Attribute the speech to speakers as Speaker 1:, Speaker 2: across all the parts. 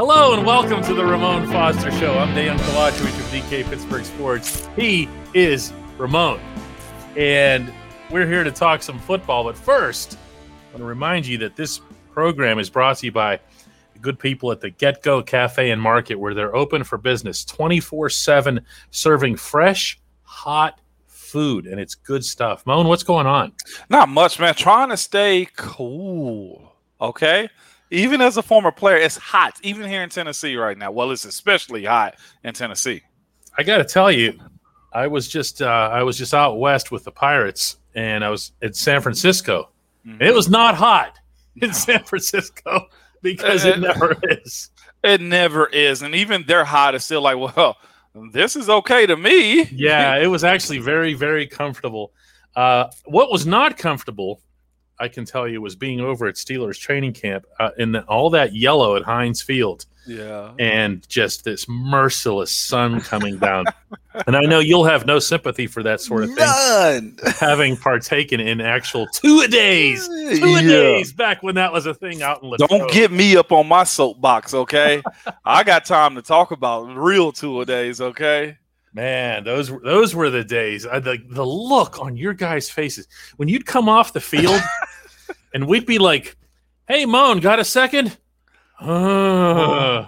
Speaker 1: Hello and welcome to the Ramon Foster Show. I'm Dejan Kovacevic of DK Pittsburgh Sports. He is Ramon. And we're here to talk some football. But first, I want to remind you that this program is brought to you by the good people at the Get Go Cafe and Market, where they're open for business 24/7, serving fresh, hot food. And it's good stuff. Moan, what's going on?
Speaker 2: Not much, man. Trying to stay cool, okay? Even as a former player, it's hot, even here in Tennessee right now. Well, it's especially hot in Tennessee.
Speaker 1: I got to tell you, I was just out west with the Pirates, and I was at San Francisco. Mm-hmm. And it was not hot in San Francisco because it never is.
Speaker 2: It never is, and even their hot is still like, well, this is okay to me.
Speaker 1: Yeah, it was actually very, very comfortable. What was not comfortable, I can tell you, was being over at Steelers training camp in all that yellow at Heinz Field.
Speaker 2: Yeah.
Speaker 1: And just this merciless sun coming down. And I know you'll have no sympathy for that sort of thing.
Speaker 2: None.
Speaker 1: Having partaken in actual two-a-days back when that was a thing out in Latrobe.
Speaker 2: Don't get me up on my soapbox, okay? I got time to talk about real two-a-days, okay?
Speaker 1: Man, those were the days. The look on your guys' faces when you'd come off the field, and we'd be like, "Hey, Moan, got a second?"
Speaker 2: You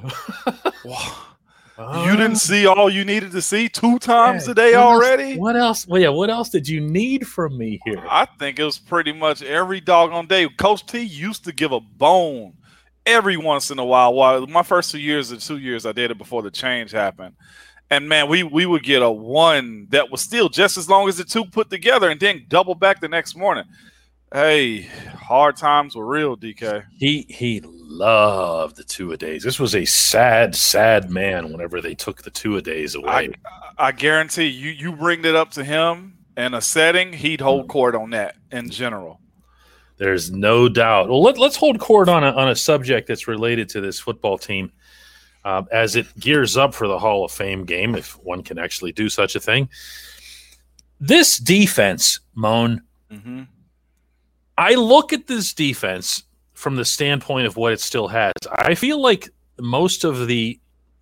Speaker 2: didn't see all you needed to see 2 times a day already?
Speaker 1: What else? Well, yeah, what else did you need from me here?
Speaker 2: I think it was pretty much every doggone day. Coach T used to give a bone every once in a while. While my first 2 years, I did it before the change happened. And, man, we would get a 1 that was still just as long as the 2 put together and then double back the next morning. Hey, hard times were real, DK.
Speaker 1: He loved the two-a-days. This was a sad, sad man whenever they took the two-a-days away.
Speaker 2: I guarantee you bring it up to him in a setting, he'd hold court on that in general.
Speaker 1: There's no doubt. Well, let's hold court on a subject that's related to this football team. As it gears up for the Hall of Fame game, if one can actually do such a thing. This defense, Moan, I look at this defense from the standpoint of what it still has. I feel like most of the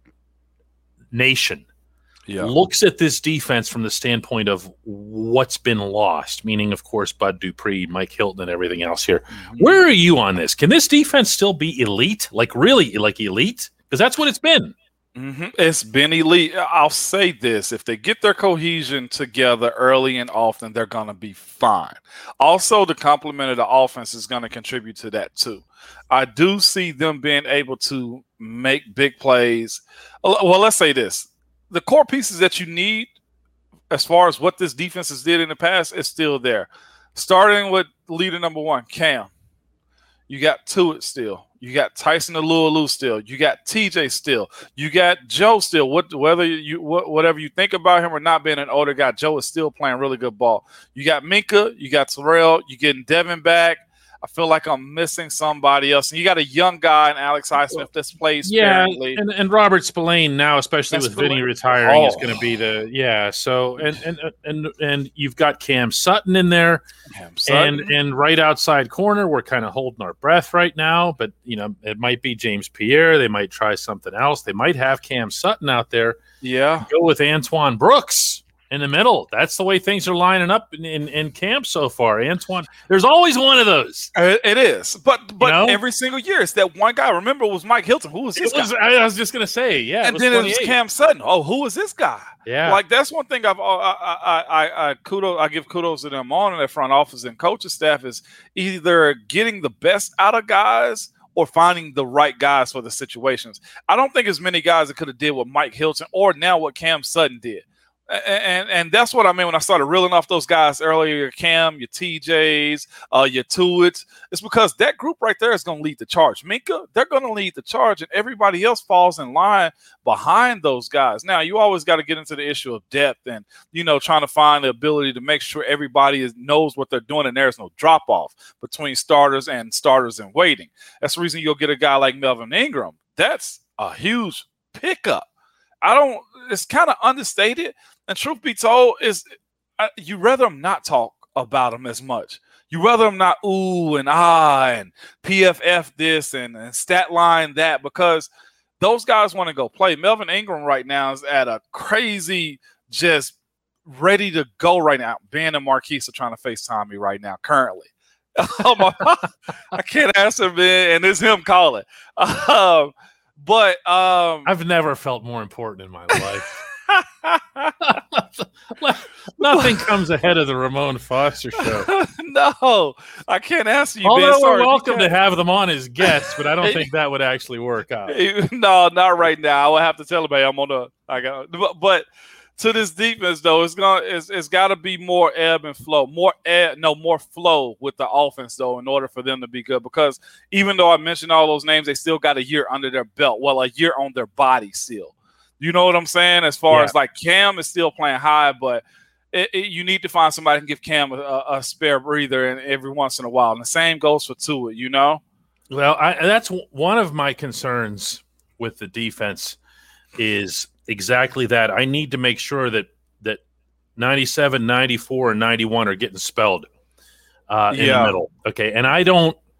Speaker 1: nation looks at this defense from the standpoint of what's been lost, meaning, of course, Bud Dupree, Mike Hilton, and everything else here. Where are you on this? Can this defense still be elite, like really like elite? Because that's what it's been.
Speaker 2: It's been elite. I'll say this. If they get their cohesion together early and often, they're going to be fine. Also, the complement of the offense is going to contribute to that too. I do see them being able to make big plays. Well, let's say this. The core pieces that you need as far as what this defense has did in the past is still there. Starting with leader number 1, Cam. You got Tuitt still. You got Tyson Alualu still. You got TJ still. You got Joe still. Whatever you think about him or not being an older guy, Joe is still playing really good ball. You got Minka. You got Terrell. You getting Devin back. I feel like I'm missing somebody else. And you got a young guy in Alex Highsmith that's plays sparingly.
Speaker 1: And Robert Spillane now, especially with Vinny retiring, is going to be So and you've got Cam Sutton in there, and right outside corner, we're kind of holding our breath right now. But it might be James Pierre. They might try something else. They might have Cam Sutton out there.
Speaker 2: Yeah,
Speaker 1: go with Antoine Brooks in the middle. That's the way things are lining up in camp so far. Antoine, there's always one of those.
Speaker 2: It is. But every single year, it's that one guy. Remember, it was Mike Hilton. Who was this guy?
Speaker 1: I was just going to say, yeah.
Speaker 2: And then it was Cam Sutton. Oh, who was this guy?
Speaker 1: Yeah.
Speaker 2: Like, that's one thing I give kudos to them on in their front office and coaching staff is either getting the best out of guys or finding the right guys for the situations. I don't think as many guys that could have did what Mike Hilton or now what Cam Sutton did. And that's what I mean when I started reeling off those guys earlier, your Cam, your TJs, your Tuitt. It's because that group right there is going to lead the charge. Minka, they're going to lead the charge, and everybody else falls in line behind those guys. Now, you always got to get into the issue of depth and, trying to find the ability to make sure everybody knows what they're doing and there's no drop-off between starters and waiting. That's the reason you'll get a guy like Melvin Ingram. That's a huge pickup. It's kind of understated. And truth be told, you rather them not talk about them as much. You rather them not ooh and ah and PFF this and stat line that, because those guys want to go play. Melvin Ingram right now is at a crazy, just ready to go right now. Ben and Marquise are trying to FaceTime me right now currently. I can't answer, man, and it's him calling. But
Speaker 1: I've never felt more important in my life. Nothing comes ahead of the Ramon Foster show.
Speaker 2: No, I can't answer you.
Speaker 1: Although
Speaker 2: Ben. Sorry,
Speaker 1: we're welcome to have them on as guests, but I don't think that would actually work out.
Speaker 2: No, not right now. I would have to tell him, hey, I'm on the. But to this defense though, it's got to be more ebb and flow, more flow with the offense though, in order for them to be good. Because even though I mentioned all those names, they still got a year under their belt. Well, a year on their body still. You know what I'm saying? As far as like Cam is still playing high, but you need to find somebody who can give Cam a spare breather and every once in a while. And the same goes for Tua, you know?
Speaker 1: Well, that's one of my concerns with the defense is exactly that. I need to make sure that 97, 94, and 91 are getting spelled in the middle. Okay, and I don't –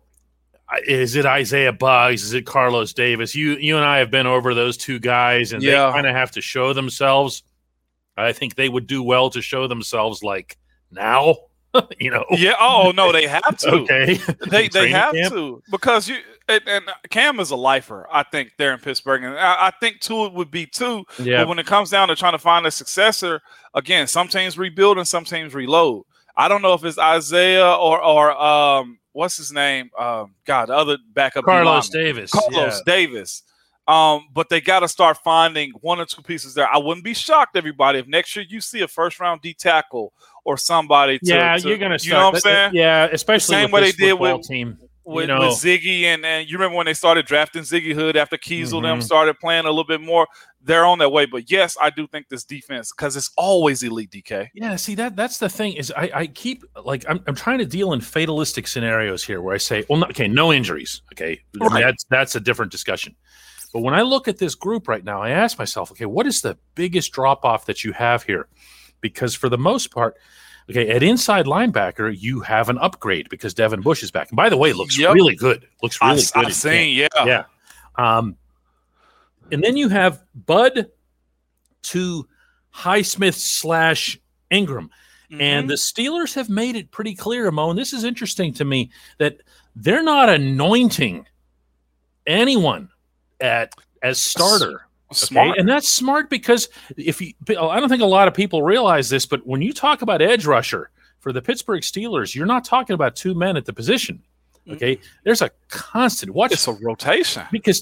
Speaker 1: is it Isaiah Buggs? Is it Carlos Davis? You and I have been over those two guys, and they kind of have to show themselves. I think they would do well to show themselves like now, you know. Yeah.
Speaker 2: Oh no, they have to.
Speaker 1: Okay.
Speaker 2: They have to because and Cam is a lifer. I think there in Pittsburgh, and I think Tua would be too. Yeah. But when it comes down to trying to find a successor, again, some teams rebuild and some teams reload. I don't know if it's Isaiah or what's his name? The other backup.
Speaker 1: Carlos Davis.
Speaker 2: Davis. But they got to start finding one or two pieces there. I wouldn't be shocked, everybody, if next year you see a first-round D tackle or somebody.
Speaker 1: You're going to start.
Speaker 2: You know what I'm saying?
Speaker 1: Yeah, especially
Speaker 2: the same
Speaker 1: with
Speaker 2: way
Speaker 1: this
Speaker 2: they did
Speaker 1: with
Speaker 2: team. With Ziggy and you remember when they started drafting Ziggy Hood after Kiesel them started playing a little bit more. They're on their way, but yes, I do think this defense because it's always elite. DK.
Speaker 1: Yeah, see that's the thing is I keep like I'm trying to deal in fatalistic scenarios here where I say, well, no injuries. Okay, right. That's a different discussion. But when I look at this group right now, I ask myself, okay, what is the biggest drop off that you have here? Because for the most part. Okay, at inside linebacker, you have an upgrade because Devin Bush is back. And by the way, looks really good. Looks really good.
Speaker 2: I've seen,
Speaker 1: yeah. And then you have Bud to Highsmith / Ingram. Mm-hmm. And the Steelers have made it pretty clear, Mo, and this is interesting to me, that they're not anointing anyone as starter.
Speaker 2: Smart.
Speaker 1: Okay? And that's smart because I don't think a lot of people realize this, but when you talk about edge rusher for the Pittsburgh Steelers, you're not talking about two men at the position. Okay, there's a constant watch.
Speaker 2: It's a rotation
Speaker 1: because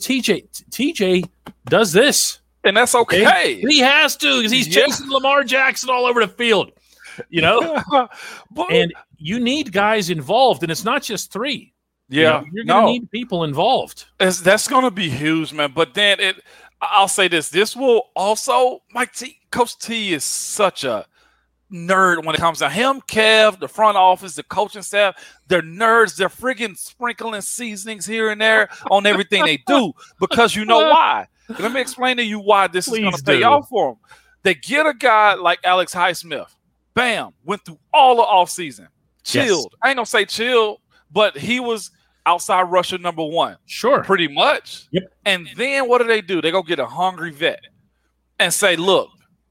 Speaker 1: TJ does this,
Speaker 2: and that's okay.
Speaker 1: He has to because he's chasing Lamar Jackson all over the field. You know, and you need guys involved, and it's not just three.
Speaker 2: Yeah,
Speaker 1: you're going to need people involved.
Speaker 2: That's going to be huge, man. But then I'll say this. This will also, Coach T is such a nerd when it comes to him, Kev, the front office, the coaching staff. They're nerds. They're friggin' sprinkling seasonings here and there on everything they do because you know why. Let me explain to you why this is going to pay off for them. They get a guy like Alex Highsmith. Bam. Went through all the offseason. Chilled. Yes. I ain't going to say chill, but he was – outside rusher number one.
Speaker 1: Sure.
Speaker 2: Pretty much.
Speaker 1: Yep.
Speaker 2: And then what do? They go get a hungry vet and say, look,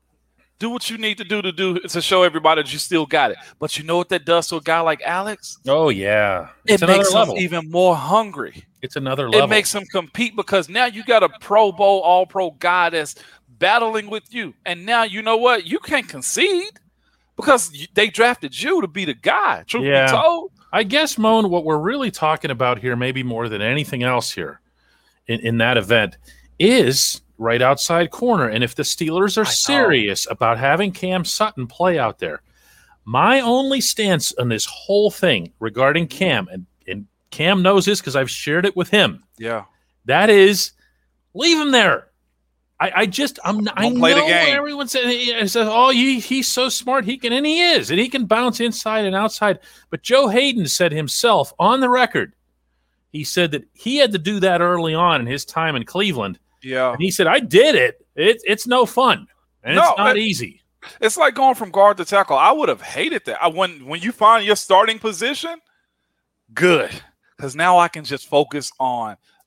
Speaker 2: do what you need to do to show everybody that you still got it. But you know what that does to a guy like Alex?
Speaker 1: Oh, yeah.
Speaker 2: It makes him even more hungry.
Speaker 1: It's another level.
Speaker 2: It makes him compete because now you got a Pro Bowl, All-Pro guy that's battling with you. And now you know what? You can't concede because they drafted you to be the guy, truth be told.
Speaker 1: I guess, Moan, what we're really talking about here, maybe more than anything else here in that event, is right outside corner. And if the Steelers are serious about having Cam Sutton play out there, my only stance on this whole thing regarding Cam, and Cam knows this because I've shared it with him.
Speaker 2: Yeah.
Speaker 1: That is, leave him there. I know everyone says, oh, he's so smart. And he is. And he can bounce inside and outside. But Joe Hayden said himself on the record, he said that he had to do that early on in his time in Cleveland.
Speaker 2: Yeah.
Speaker 1: And he said, I did it. It's no fun. And it's not easy.
Speaker 2: It's like going from guard to tackle. I would have hated that. When you find your starting position, good. Because now I can just focus on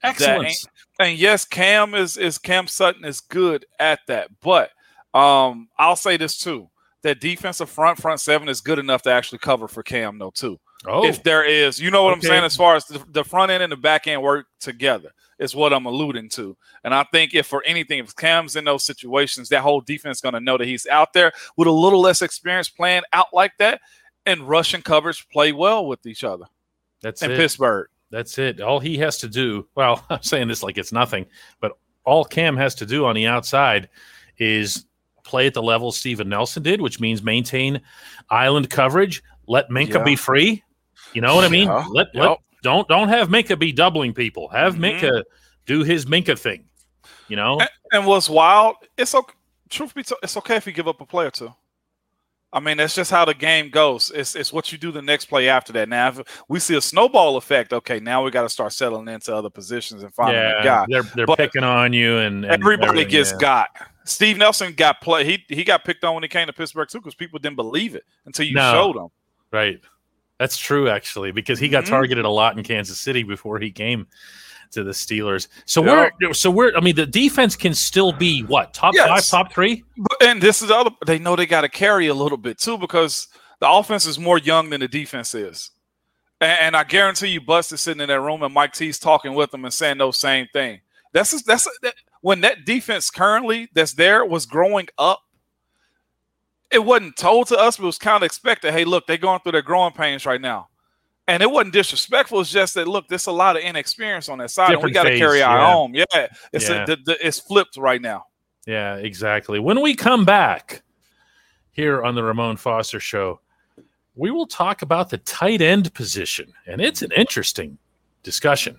Speaker 1: Excellence.
Speaker 2: And yes, Cam Sutton is good at that. But I'll say this too. That defensive front seven is good enough to actually cover for Cam, though, too.
Speaker 1: Oh.
Speaker 2: If there is, you know what I'm saying, as far as the front end and the back end work together is what I'm alluding to. And I think if Cam's in those situations, that whole defense is going to know that he's out there with a little less experience playing out like that, and rush and coverage play well with each other.
Speaker 1: That's
Speaker 2: in
Speaker 1: it.
Speaker 2: Pittsburgh.
Speaker 1: That's it. All he has to do, well, I'm saying this like it's nothing, but all Cam has to do on the outside is play at the level Steven Nelson did, which means maintain island coverage, let Minkah be free. You know what I mean? Don't have Minkah be doubling people. Have Minkah do his Minkah thing. You know?
Speaker 2: And what's wild, it's okay. Truth be told, it's okay if you give up a play or two. I mean, that's just how the game goes. It's what you do the next play after that. Now, if we see a snowball effect, okay, now we got to start settling into other positions and finding a guy.
Speaker 1: They're picking on you, and
Speaker 2: everybody gets got. Steve Nelson got play. He got picked on when he came to Pittsburgh too, because people didn't believe it until you showed them.
Speaker 1: Right, that's true actually, because he got targeted a lot in Kansas City before he came to the Steelers. So we're. I mean, the defense can still be what, top 5, top 3.
Speaker 2: And this is the other. They know they got to carry a little bit too, because the offense is more young than the defense is. And I guarantee you, Bust is sitting in that room and Mike T's talking with them and saying those same thing. When that defense currently that's there was growing up, it wasn't told to us, but it was kind of expected. Hey, look, they're going through their growing pains right now. And it wasn't disrespectful. It's just that, look, there's a lot of inexperience on that side, and we got to carry our own. Yeah, it's flipped right now.
Speaker 1: Yeah, exactly. When we come back here on the Ramon Foster Show, we will talk about the tight end position, and it's an interesting discussion.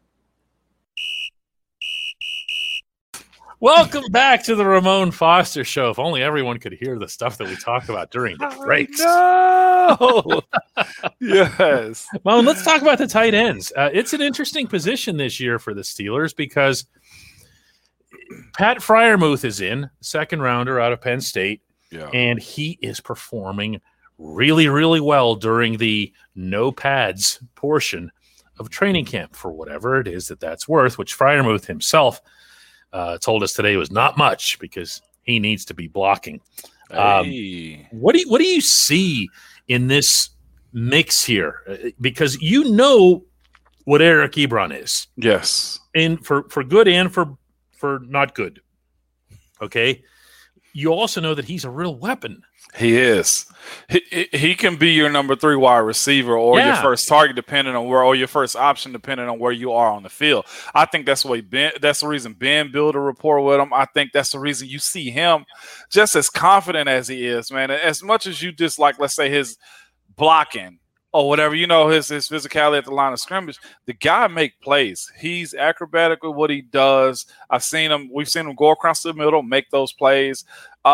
Speaker 1: Welcome back to the Ramon Foster Show. If only everyone could hear the stuff that we talk about during the breaks.
Speaker 2: No. Yes.
Speaker 1: Well, let's talk about the tight ends. It's an interesting position this year for the Steelers because Pat Freiermuth is in, second rounder out of Penn State, and he is performing really, really well during the no pads portion of training camp for whatever it is that's worth, which Freiermuth himself told us today was not much because he needs to be blocking. What do you see in this mix here? Because you know what Eric Ebron is.
Speaker 2: Yes.
Speaker 1: And for good and for not good. Okay. You also know that he's a real weapon.
Speaker 2: He is. He can be your number 3 wide receiver or your first target, depending on where, or your first option, depending on where you are on the field. I think that's the reason Ben built a rapport with him. I think that's the reason you see him just as confident as he is, man. As much as you dislike, let's say, his blocking or whatever, you know, his physicality at the line of scrimmage, the guy make plays. He's acrobatic with what he does. We've seen him go across the middle, make those plays.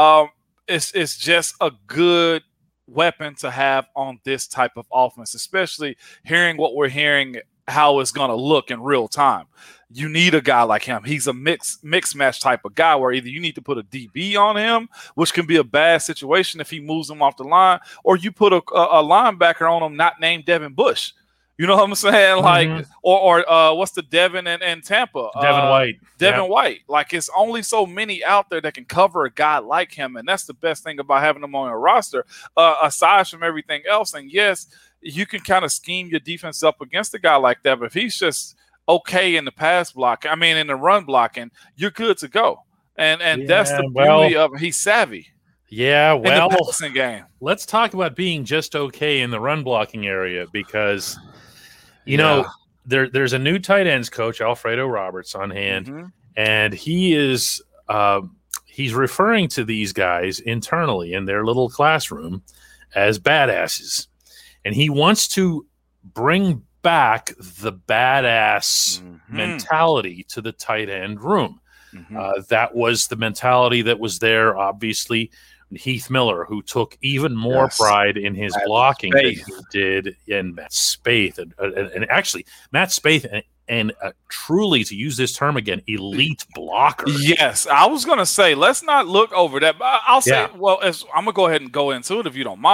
Speaker 2: It's just a good weapon to have on this type of offense, especially hearing what we're hearing, how it's going to look in real time. You need a guy like him. He's a mix match type of guy where either you need to put a DB on him, which can be a bad situation if he moves him off the line, or you put a linebacker on him not named Devin Bush. You know what I'm saying? Like, or what's the Devin in Tampa?
Speaker 1: Devin White.
Speaker 2: Devin White. Like, it's only so many out there that can cover a guy like him, and that's the best thing about having him on your roster, aside from everything else. And yes, you can kind of scheme your defense up against a guy like that, but if he's just okay in the pass block, I mean, in the run blocking, you're good to go. And that's the beauty of it. He's savvy.
Speaker 1: Yeah, well,
Speaker 2: in the passing game.
Speaker 1: Let's talk about being just okay in the run blocking area because – you know, there's a new tight ends coach, Alfredo Roberts, on hand, and he is he's referring to these guys internally in their little classroom as badasses, and he wants to bring back the badass mentality to the tight end room. That was the mentality that was there, obviously. Heath Miller, who took even more pride in his blocking than he did in Matt Spaeth. And actually, Matt Spaeth and truly, to use this term again, elite blocker.
Speaker 2: Yes, I was going to say, let's not look over that. But I'll say, I'm going to go ahead and go into it if you don't mind.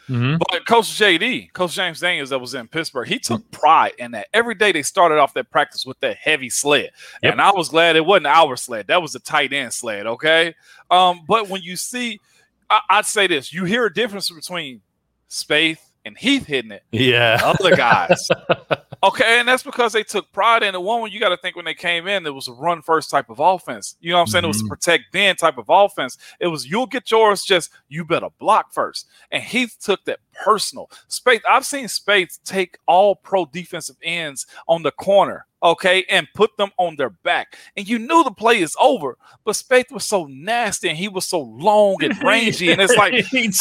Speaker 2: But Coach James Daniels, that was in Pittsburgh, he took pride in that. Every day they started off their practice with that heavy sled. Yep. And I was glad it wasn't our sled. That was a tight end sled, okay? But when you see, I'd say this, you hear a difference between Spaeth and Heath hitting it.
Speaker 1: Yeah.
Speaker 2: Other guys. Okay, and that's because they took pride in it. One, you got to think when they came in, it was a run-first type of offense. You know what I'm saying? It was a protect then type of offense. It was you'll get yours, just you better block first. And Heath took that personal. Spaeth, I've seen Spaeth take all pro defensive ends on the corner, okay, and put them on their back. And you knew the play is over, but Spaeth was so nasty and he was so long and rangy. And it's like,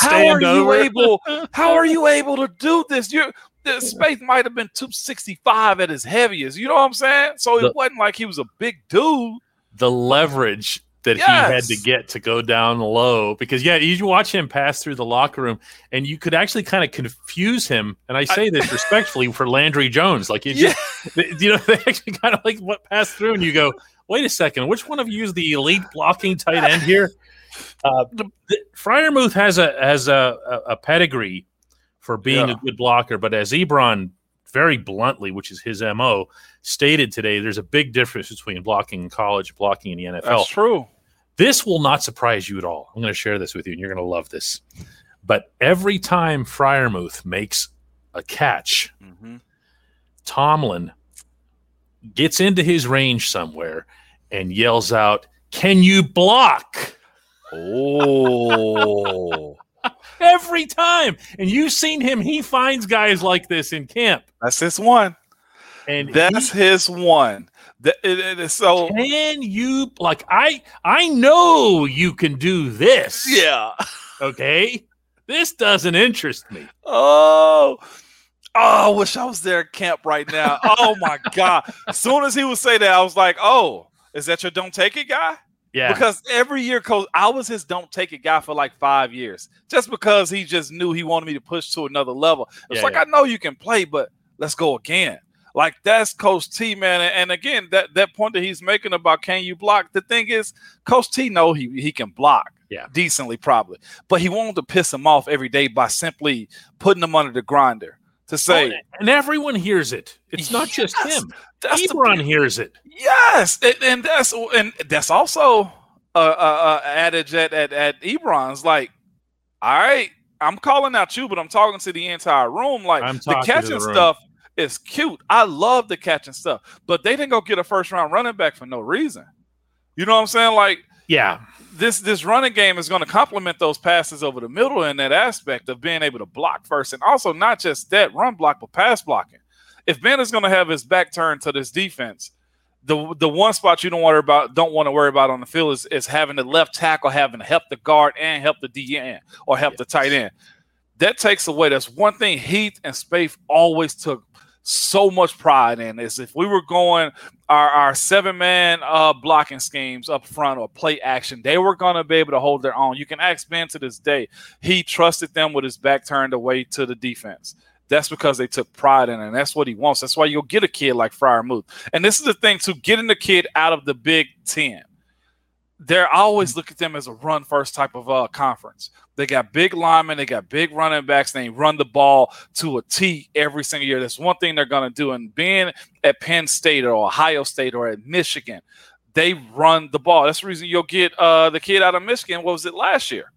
Speaker 2: how are you able to do this? Spaeth might have been 265 at his heaviest. You know what I'm saying? So it wasn't like he was a big dude.
Speaker 1: The leverage that he had to get to go down low, because you watch him pass through the locker room and you could actually kind of confuse him. And I say this respectfully for Landry Jones. Like, they actually kind of like what passed through and you go, wait a second, which one of you is the elite blocking tight end here? Freiermuth has a pedigree for being a good blocker, but as Ebron very bluntly, which is his MO, stated today, there's a big difference between blocking in college and blocking in the NFL.
Speaker 2: That's true.
Speaker 1: This will not surprise you at all. I'm going to share this with you, and you're going to love this. But every time Freiermuth makes a catch, Tomlin gets into his range somewhere and yells out, "Can you block?"
Speaker 2: Oh.
Speaker 1: Every time. And you've seen him. He finds guys like this in camp.
Speaker 2: That's his one.
Speaker 1: And
Speaker 2: that's his one. So
Speaker 1: can you, like, I know you can do this.
Speaker 2: Yeah.
Speaker 1: Okay. This doesn't interest me.
Speaker 2: Oh, I wish I was there at camp right now. Oh my God. As soon as he would say that, I was like, oh, is that your don't take it guy?
Speaker 1: Yeah.
Speaker 2: Because every year, Coach, I was his don't take it guy for like 5 years. Just because he just knew he wanted me to push to another level. It's I know you can play, but let's go again. Like, that's Coach T, man. And again, that point that he's making about can you block, the thing is, Coach T know he can block decently probably. But he wanted to piss him off every day by simply putting him under the grinder to say.
Speaker 1: And everyone hears it. It's not just him. Ebron hears it.
Speaker 2: Yes, and that's also a adage at Ebron's like, all right, I'm calling out you, but I'm talking to the entire room. Like, the catching stuff is cute. I love the catching stuff, but they didn't go get a first-round running back for no reason. You know what I'm saying? Like, this running game is going to complement those passes over the middle in that aspect of being able to block first, and also not just that run block, but pass blocking. If Ben is going to have his back turned to this defense, the one spot you don't want to worry about on the field is having the left tackle having to help the guard and help the DN or help the tight end. That takes away. That's one thing Heath and Spaeth always took so much pride in, is if we were going our 7-man blocking schemes up front or play action, they were going to be able to hold their own. You can ask Ben to this day. He trusted them with his back turned away to the defense. That's because they took pride in it, and that's what he wants. That's why you'll get a kid like Freiermuth. And this is the thing, too, getting the kid out of the Big Ten. They're always look at them as a run-first type of conference. They got big linemen, they got big running backs, and they run the ball to a T every single year. That's one thing they're going to do. And being at Penn State or Ohio State or at Michigan, they run the ball. That's the reason you'll get the kid out of Michigan. What was it last year?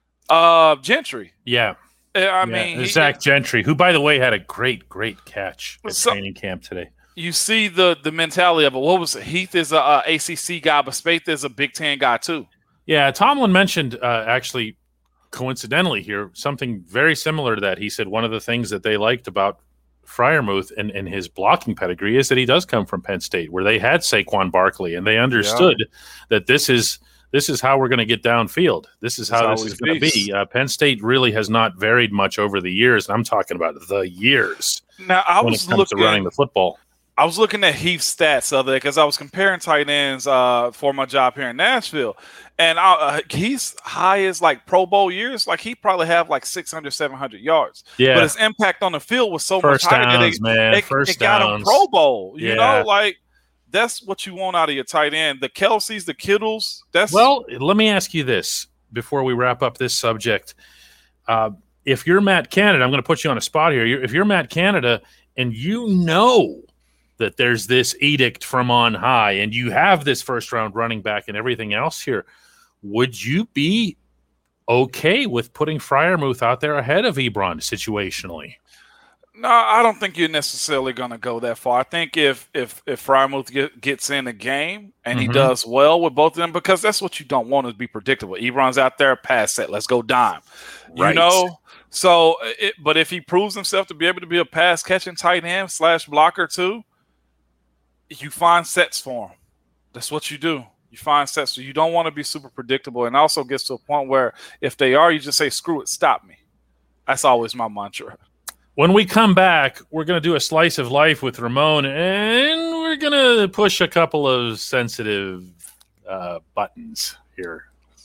Speaker 2: Gentry.
Speaker 1: Yeah.
Speaker 2: I mean,
Speaker 1: Zach Gentry, who, by the way, had a great catch at training camp today.
Speaker 2: You see the mentality of it. What was it? Heath is a ACC guy, but Spaeth is a Big Ten guy too.
Speaker 1: Yeah, Tomlin mentioned actually coincidentally here something very similar to that. He said one of the things that they liked about Freiermuth and his blocking pedigree is that he does come from Penn State, where they had Saquon Barkley, and they understood that this is how we're going to get downfield. This is how this is going to be. Penn State really has not varied much over the years. And I'm talking about the years.
Speaker 2: Now, when it comes
Speaker 1: to running the football.
Speaker 2: I was looking at Heath's stats the other day because I was comparing tight ends for my job here in Nashville. And he's high as like Pro Bowl years. Like, he probably have like 600, 700 yards.
Speaker 1: Yeah.
Speaker 2: But his impact on the field was so much higher that it got him Pro Bowl. You know, like, that's what you want out of your tight end. The Kelce's, the Kittles. Well,
Speaker 1: let me ask you this before we wrap up this subject. if you're Matt Canada, I'm going to put you on a spot here. If you're Matt Canada and you know that there's this edict from on high and you have this first-round running back and everything else here, would you be okay with putting Freiermuth out there ahead of Ebron situationally?
Speaker 2: No, I don't think you're necessarily going to go that far. I think if Freiermuth gets in the game and he does well with both of them, because that's what you don't want to be predictable. Ebron's out there, pass set, let's go dime.
Speaker 1: Right.
Speaker 2: You know? So, but if he proves himself to be able to be a pass-catching tight end / blocker too, you find sets for him. That's what you do. You find sets. So you don't want to be super predictable, and also gets to a point where if they are, you just say, screw it, stop me. That's always my mantra.
Speaker 1: When we come back, we're going to do a slice of life with Ramon, and we're going to push a couple of sensitive buttons here.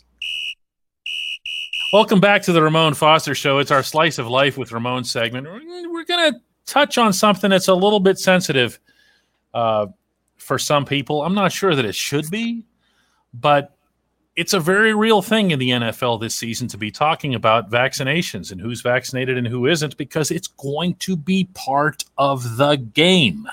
Speaker 1: Welcome back to the Ramon Foster Show. It's our slice of life with Ramon segment. We're going to touch on something that's a little bit sensitive for some people. I'm not sure that it should be, but it's a very real thing in the NFL this season to be talking about vaccinations and who's vaccinated and who isn't, because it's going to be part of the game.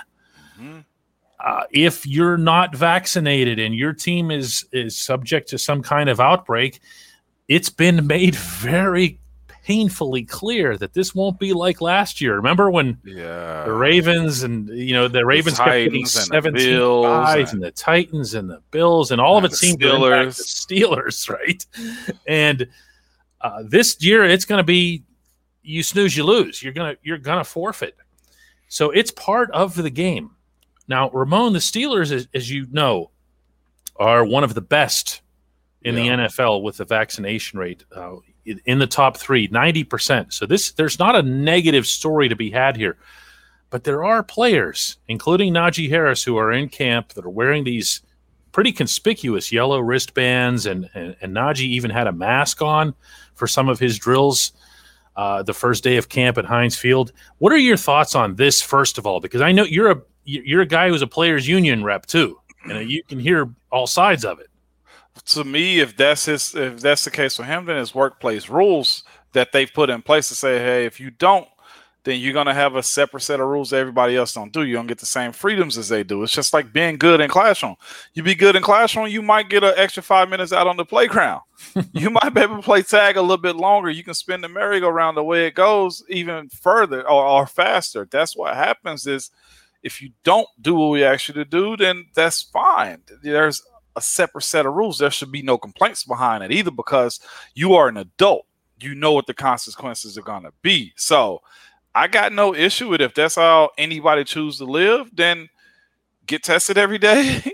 Speaker 1: If you're not vaccinated and your team is subject to some kind of outbreak, it's been made very painfully clear that this won't be like last year. Remember when the Ravens and the Ravens kept getting 17 guys, and the Titans and the Bills, and all of it seemed to impact the Steelers, right? And this year it's going to be you snooze, you lose. You're gonna forfeit. So it's part of the game. Now, Ramon, the Steelers, as you know, are one of the best in the NFL with the vaccination rate. In the top 3, 90%. So there's not a negative story to be had here. But there are players, including Najee Harris, who are in camp that are wearing these pretty conspicuous yellow wristbands, and Najee even had a mask on for some of his drills the first day of camp at Heinz Field. What are your thoughts on this, first of all? Because I know you're a guy who's a players union rep too, and you can hear all sides of it.
Speaker 2: To me, if that's the case for him, then it's workplace rules that they've put in place to say, hey, if you don't, then you're going to have a separate set of rules that everybody else don't do. You don't get the same freedoms as they do. It's just like being good in classroom. You be good in classroom, you might get an extra 5 minutes out on the playground. You might be able to play tag a little bit longer. You can spin the merry-go-round the way it goes even further or faster. That's what happens is if you don't do what we ask you to do, then that's fine. There's a separate set of rules. There should be no complaints behind it either, because you are an adult. You know what the consequences are going to be. So I got no issue with if that's how anybody choose to live, then get tested every day.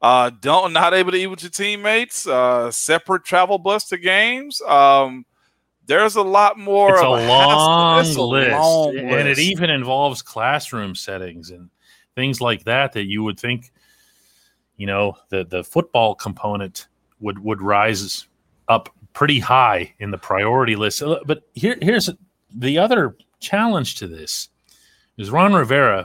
Speaker 2: Not able to eat with your teammates, separate travel bus to games. There's a lot more.
Speaker 1: It's a long list. And it even involves classroom settings and things like that you would think, the football component would rise up pretty high in the priority list. But here's the other challenge to this is Ron Rivera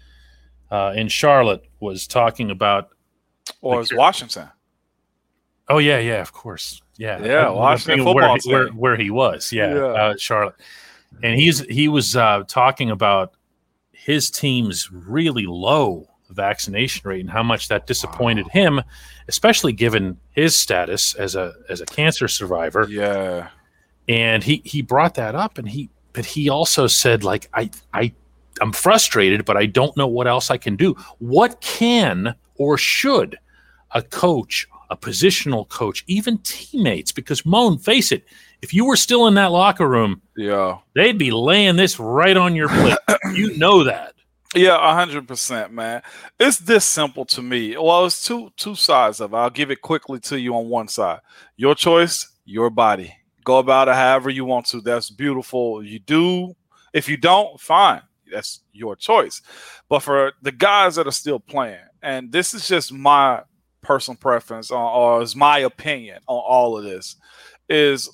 Speaker 1: in Charlotte was talking about.
Speaker 2: Or it's Washington.
Speaker 1: Oh, yeah, of course. Yeah,
Speaker 2: Washington football team.
Speaker 1: Where he was, Charlotte. And he was talking about his team's really low vaccination rate and how much that disappointed him, especially given his status as a cancer survivor.
Speaker 2: Yeah.
Speaker 1: And he brought that up, and he also said, like, I'm frustrated, but I don't know what else I can do. What can or should a coach, a positional coach, even teammates, because Moan, face it, if you were still in that locker room, they'd be laying this right on your plate. You know that.
Speaker 2: Yeah, 100%, man. It's this simple to me. Well, it's two sides of it. I'll give it quickly to you on one side. Your choice, your body. Go about it however you want to. That's beautiful. You do. If you don't, fine. That's your choice. But for the guys that are still playing, and this is just my personal preference or is my opinion on all of this, is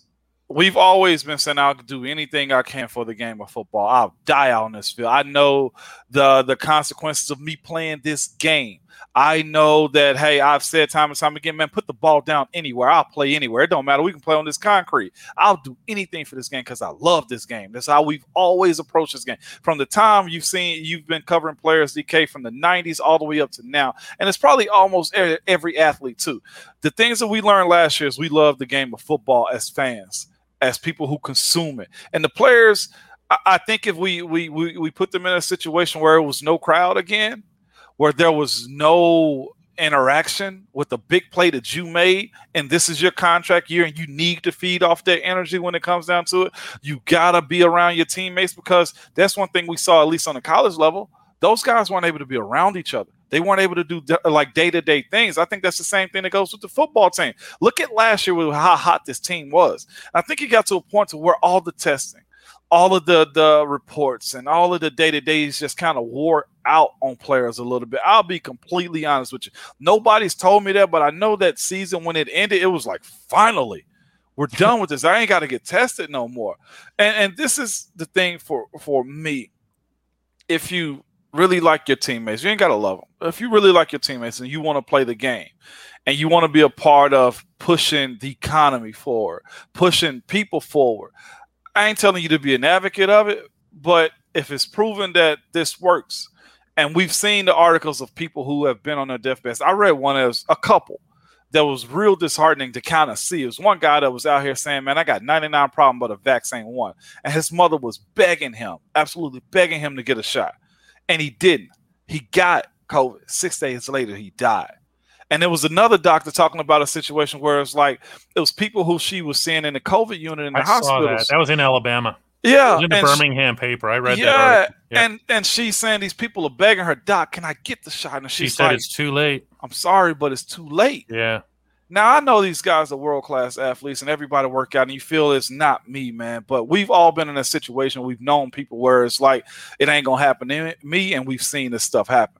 Speaker 2: we've always been saying I'll do anything I can for the game of football. I'll die out on this field. I know the consequences of me playing this game. I know that, hey, I've said time and time again, man, put the ball down anywhere. I'll play anywhere. It don't matter. We can play on this concrete. I'll do anything for this game because I love this game. That's how we've always approached this game. From the time you've been covering players, DK, from the 90s all the way up to now. And it's probably almost every athlete, too. The things that we learned last year is we love the game of football as fans, as people who consume it. And the players, I think if we put them in a situation where it was no crowd again, where there was no interaction with the big play that you made, and this is your contract year, and you need to feed off that energy when it comes down to it, you got to be around your teammates, because that's one thing we saw, at least on the college level. Those guys weren't able to be around each other. They weren't able to do like day-to-day things. I think that's the same thing that goes with the football team. Look at last year with how hot this team was. I think it got to a point to where all the testing, all of the reports, and all of the day-to-days just kind of wore out on players a little bit. I'll be completely honest with you. Nobody's told me that, but I know that season when it ended, it was like, finally, we're done with this. I ain't got to get tested no more. And this is the thing for me. If you really like your teammates, you ain't got to love them. If you really like your teammates and you want to play the game and you want to be a part of pushing the economy forward, pushing people forward, I ain't telling you to be an advocate of it, but if it's proven that this works, and we've seen the articles of people who have been on their deathbeds. I read one as a couple that was real disheartening to kind of see. It was one guy that was out here saying, man, I got 99 problems, but a vaccine one. And his mother was begging him, absolutely begging him to get a shot. And he didn't. He got COVID. 6 days later, he died. And there was another doctor talking about a situation where it was people who she was seeing in the COVID unit in the hospital.
Speaker 1: That was in Alabama.
Speaker 2: Yeah.
Speaker 1: It was in the Birmingham paper. I read that article.
Speaker 2: Yeah. And she's saying these people are begging her, Doc, can I get the shot? And
Speaker 1: she said, like, it's too late.
Speaker 2: I'm sorry, but it's too late.
Speaker 1: Yeah.
Speaker 2: Now, I know these guys are world-class athletes and everybody work out, and you feel it's not me, man. But we've all been in a situation, we've known people where it's like, it ain't going to happen to me, and we've seen this stuff happen.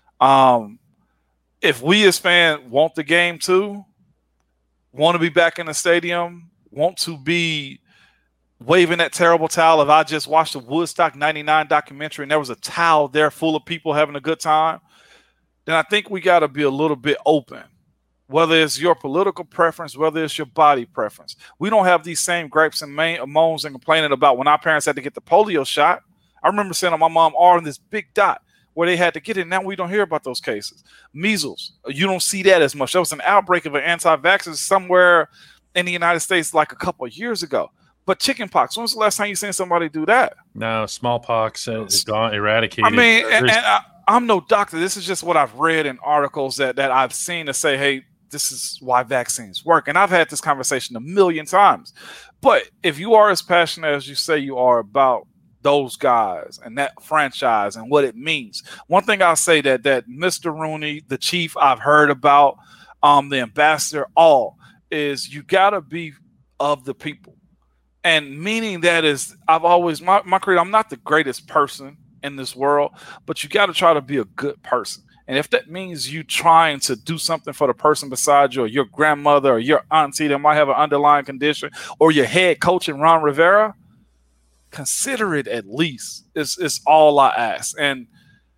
Speaker 2: If we as fans want the game too, want to be back in the stadium, want to be waving that terrible towel. If I just watched the Woodstock 99 documentary and there was a towel there full of people having a good time, then I think we got to be a little bit open, whether it's your political preference, whether it's your body preference. We don't have these same gripes and moans and complaining about when our parents had to get the polio shot. I remember saying to my mom, on this big dot where they had to get it. Now we don't hear about those cases. Measles, you don't see that as much. There was an outbreak of an anti-vaxxer somewhere in the United States like a couple of years ago. But chickenpox, when was the last time you seen somebody do that?
Speaker 1: No, smallpox is gone, eradicated.
Speaker 2: I mean, and I'm no doctor. This is just what I've read in articles that I've seen to say, hey, this is why vaccines work. And I've had this conversation a million times. But if you are as passionate as you say you are about those guys and that franchise and what it means, one thing I'll say that Mr. Rooney, the chief I've heard about, the ambassador, all is you got to be of the people. And meaning that is, I've always, my credo, I'm not the greatest person in this world, but you got to try to be a good person. And if that means you trying to do something for the person beside you, or your grandmother, or your auntie that might have an underlying condition, or your head coach in Ron Rivera, consider it at least. It's all I ask. And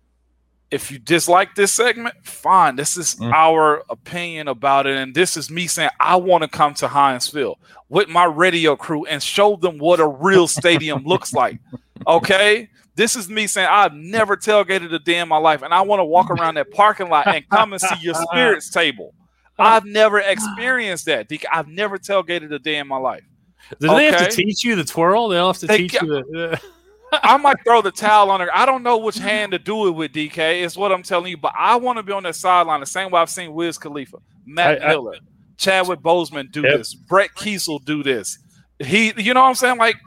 Speaker 2: if you dislike this segment, fine. This is our opinion about it. And this is me saying I want to come to Heinz Field with my radio crew and show them what a real stadium looks like. Okay? This is me saying I've never tailgated a day in my life, and I want to walk around that parking lot and come and see your spirits table. I've never experienced that. I've never tailgated a day in my life.
Speaker 1: Do they have to teach you the twirl? They'll have to teach you the...
Speaker 2: I might throw the towel on her. I don't know which hand to do it with, DK. Is what I'm telling you. But I want to be on that sideline the same way I've seen Wiz Khalifa, Matt Miller, Chadwick Boseman do this, Brett Kiesel do this. You know what I'm saying? Like,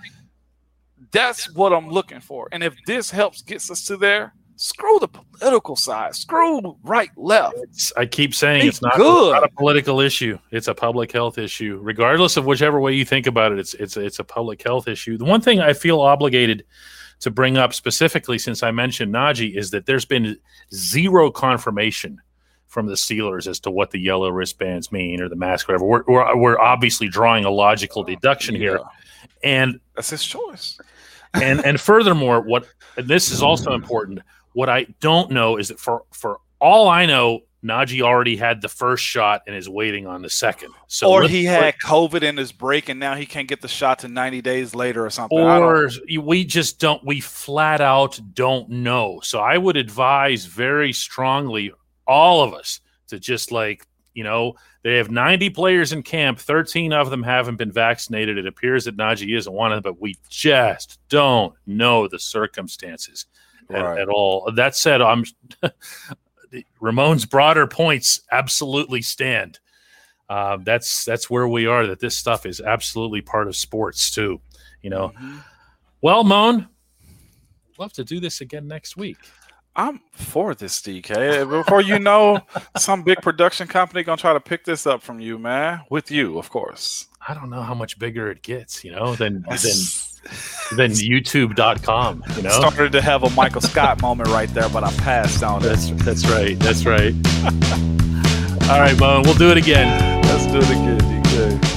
Speaker 2: that's what I'm looking for. And if this helps gets us to there, screw the political side. Screw right, left.
Speaker 1: I keep saying it's not a political issue. It's a public health issue. Regardless of whichever way you think about it, it's a public health issue. The one thing I feel obligated to bring up specifically, since I mentioned Najee, is that there's been zero confirmation from the Steelers as to what the yellow wristbands mean or the mask, whatever. We're obviously drawing a logical deduction here, and
Speaker 2: that's his choice.
Speaker 1: and furthermore, and this is also important. What I don't know is that for all I know, Najee already had the first shot and is waiting on the second. So
Speaker 2: or he had COVID in his break and now he can't get the shot to 90 days later or something.
Speaker 1: Or we just don't. We flat out don't know. So I would advise very strongly all of us to just they have 90 players in camp. 13 of them haven't been vaccinated. It appears that Najee isn't one of them, but we just don't know the circumstances at all. That said, Ramon's broader points absolutely stand. That's where we are, that this stuff is absolutely part of sports too. Mm-hmm. Well, Moan, love to do this again next week.
Speaker 2: I'm for this, DK. Before you know, some big production company going to try to pick this up from you, man. With you, of course.
Speaker 1: I don't know how much bigger it gets, than YouTube.com,
Speaker 2: Started to have a Michael Scott moment right there, but I passed on it.
Speaker 1: That's right. All right, Moan, we'll do it again.
Speaker 2: Let's do it again, DK.